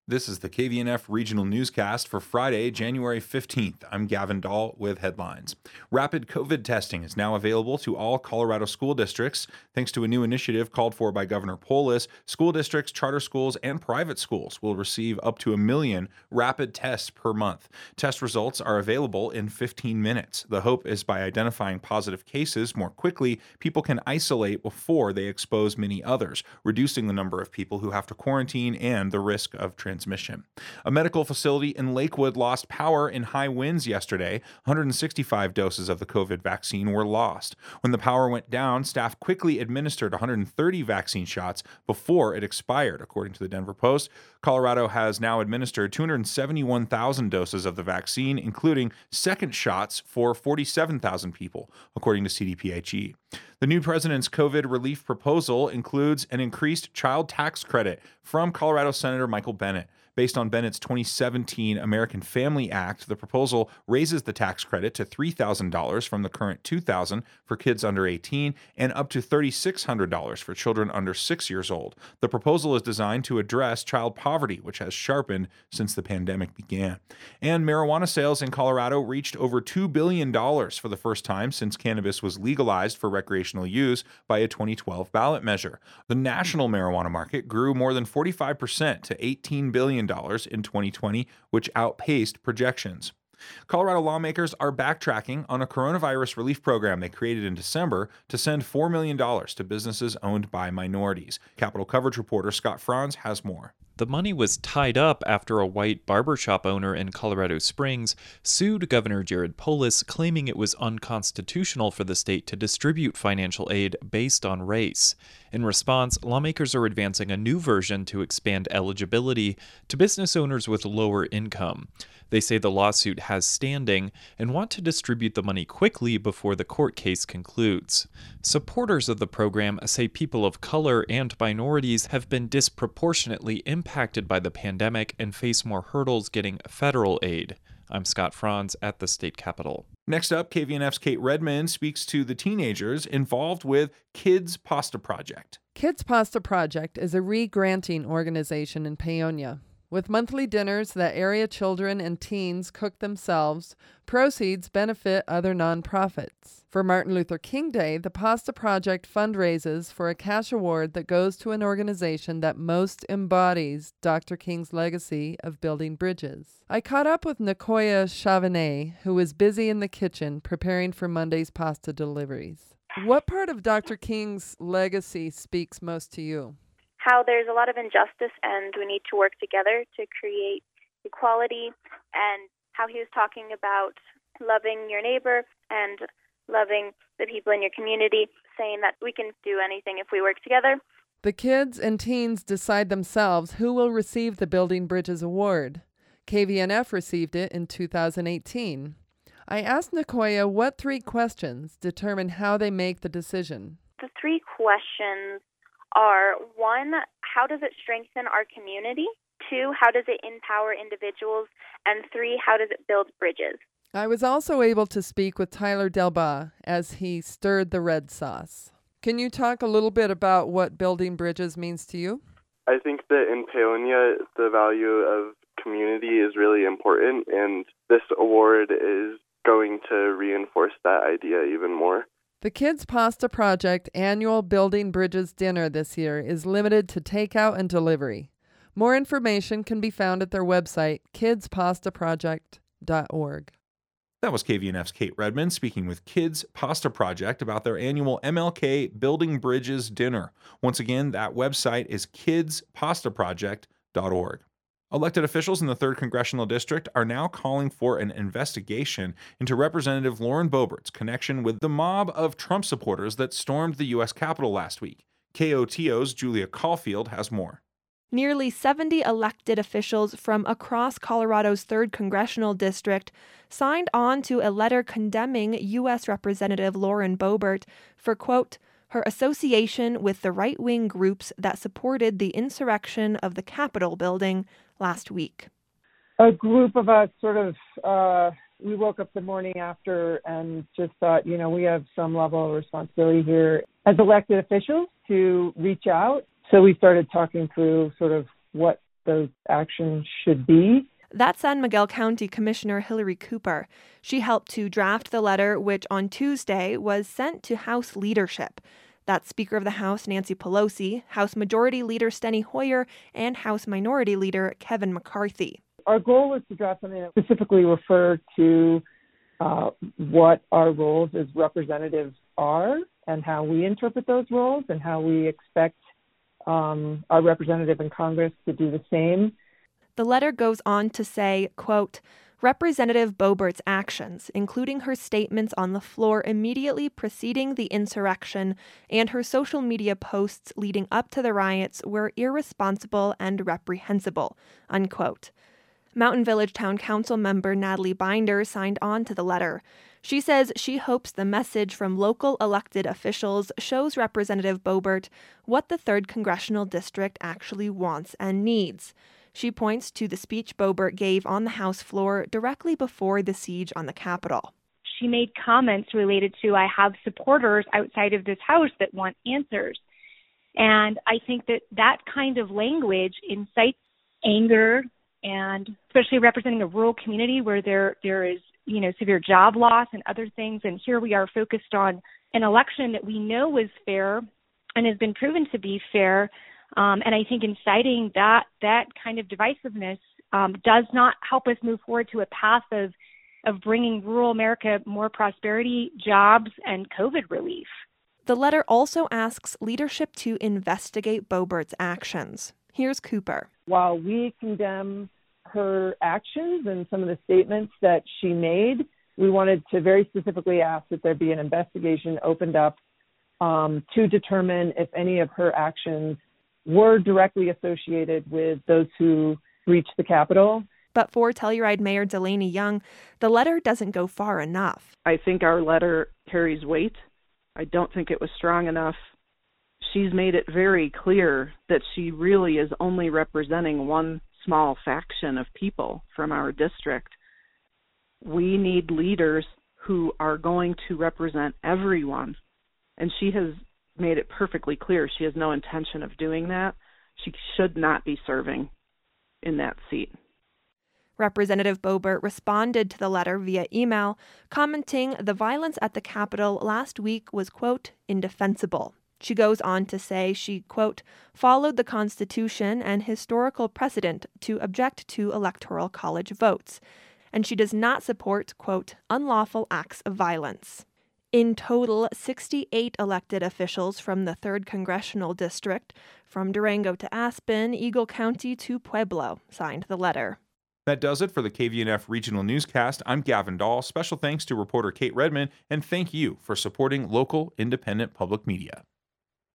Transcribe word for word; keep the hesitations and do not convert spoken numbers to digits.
This is the K V N F Regional Newscast for Friday, January fifteenth. I'm Gavin Dahl with headlines. Rapid COVID testing is now available to all Colorado school districts. Thanks to a new initiative called for by Governor Polis, school districts, charter schools, and private schools will receive up to a million rapid tests per month. Test results are available in fifteen minutes. The hope is by identifying positive cases more quickly, people can isolate before they expose many others, reducing the number of people who have to quarantine and the risk of transmission. Transmission. A medical facility in Lakewood lost power in high winds yesterday. one hundred sixty-five doses of the COVID vaccine were lost. When the power went down, staff quickly administered one hundred thirty vaccine shots before it expired, according to the Denver Post. Colorado has now administered two hundred seventy-one thousand doses of the vaccine, including second shots for forty-seven thousand people, according to C D P H E. The new president's COVID relief proposal includes an increased child tax credit from Colorado Senator Michael Bennet. Based on Bennett's twenty seventeen American Family Act, the proposal raises the tax credit to three thousand dollars from the current two thousand dollars for kids under eighteen and up to three thousand six hundred dollars for children under six years old. The proposal is designed to address child poverty, which has sharpened since the pandemic began. And marijuana sales in Colorado reached over two billion dollars for the first time since cannabis was legalized for recreational use by a twenty twelve ballot measure. The national marijuana market grew more than forty-five percent to eighteen billion dollars in twenty twenty, which outpaced projections. Colorado lawmakers are backtracking on a coronavirus relief program they created in December to send four million dollars to businesses owned by minorities. Capitol Coverage reporter Scott Franz has more. The money was tied up after a white barbershop owner in Colorado Springs sued Governor Jared Polis, claiming it was unconstitutional for the state to distribute financial aid based on race. In response, lawmakers are advancing a new version to expand eligibility to business owners with lower income. They say the lawsuit has standing and want to distribute the money quickly before the court case concludes. Supporters of the program say people of color and minorities have been disproportionately impacted by the pandemic and face more hurdles getting federal aid. I'm Scott Franz at the state capitol. Next up, K V N F's Kate Redmond speaks to the teenagers involved with Kids Pasta Project. Kids Pasta Project is a re-granting organization in Paonia. With monthly dinners that area children and teens cook themselves, proceeds benefit other nonprofits. For Martin Luther King Day, the Pasta Project fundraises for a cash award that goes to an organization that most embodies Doctor King's legacy of building bridges. I caught up with Nicoya Chavanez, who was busy in the kitchen preparing for Monday's pasta deliveries. What part of Doctor King's legacy speaks most to you? How there's a lot of injustice and we need to work together to create equality, and how he was talking about loving your neighbor and loving the people in your community, saying that we can do anything if we work together. The kids and teens decide themselves who will receive the Building Bridges Award. K V N F received it in two thousand eighteen. I asked Nicoya what three questions determine how they make the decision. The three questions are, one, how does it strengthen our community? Two, how does it empower individuals? And three, how does it build bridges? I was also able to speak with Tyler Delba as he stirred the red sauce. Can you talk a little bit about what building bridges means to you? I think that in Paonia, the value of community is really important, and this award is going to reinforce that idea even more. The Kids Pasta Project annual Building Bridges dinner this year is limited to takeout and delivery. More information can be found at their website, kids pasta project dot org. That was K V N F's Kate Redmond speaking with Kids Pasta Project about their annual M L K Building Bridges dinner. Once again, that website is kids pasta project dot org. Elected officials in the third Congressional District are now calling for an investigation into Representative Lauren Boebert's connection with the mob of Trump supporters that stormed the U S Capitol last week. K O T O's Julia Caulfield has more. Nearly seventy elected officials from across Colorado's third Congressional District signed on to a letter condemning U S Representative Lauren Boebert for, quote, her association with the right-wing groups that supported the insurrection of the Capitol building last week. A group of us sort of, uh, we woke up the morning after and just thought, you know, we have some level of responsibility here as elected officials to reach out. So we started talking through sort of what those actions should be. That's San Miguel County Commissioner Hillary Cooper. She helped to draft the letter, which on Tuesday was sent to House leadership. That's Speaker of the House Nancy Pelosi, House Majority Leader Steny Hoyer, and House Minority Leader Kevin McCarthy. Our goal was to draft something that specifically referred to uh, what our roles as representatives are and how we interpret those roles and how we expect um, our representative in Congress to do the same. The letter goes on to say, quote, Representative Boebert's actions, including her statements on the floor immediately preceding the insurrection and her social media posts leading up to the riots, were irresponsible and reprehensible, unquote. Mountain Village Town Council member Natalie Binder signed on to the letter. She says she hopes the message from local elected officials shows Representative Boebert what the third Congressional District actually wants and needs. She points to the speech Boebert gave on the House floor directly before the siege on the Capitol. She made comments related to, I have supporters outside of this House that want answers. And I think that that kind of language incites anger, and especially representing a rural community where there there is, you know, severe job loss and other things. And here we are focused on an election that we know was fair and has been proven to be fair. Um, and I think inciting that that kind of divisiveness um, does not help us move forward to a path of of bringing rural America more prosperity, jobs, and COVID relief. The letter also asks leadership to investigate Boebert's actions. Here's Cooper. While we condemn her actions and some of the statements that she made, we wanted to very specifically ask that there be an investigation opened up um, to determine if any of her actions were directly associated with those who reached the Capitol. But for Telluride Mayor Delaney Young, the letter doesn't go far enough. I think our letter carries weight. I don't think it was strong enough. She's made it very clear that she really is only representing one small faction of people from our district. We need leaders who are going to represent everyone. And she has made it perfectly clear she has no intention of doing that. She should not be serving in that seat. Representative Boebert responded to the letter via email, commenting the violence at the Capitol last week was, quote, indefensible. She goes on to say she, quote, followed the Constitution and historical precedent to object to Electoral College votes, and she does not support, quote, unlawful acts of violence. In total, sixty-eight elected officials from the third Congressional District, from Durango to Aspen, Eagle County to Pueblo, signed the letter. That does it for the K V N F Regional Newscast. I'm Gavin Dahl. Special thanks to reporter Kate Redman, and thank you for supporting local independent public media.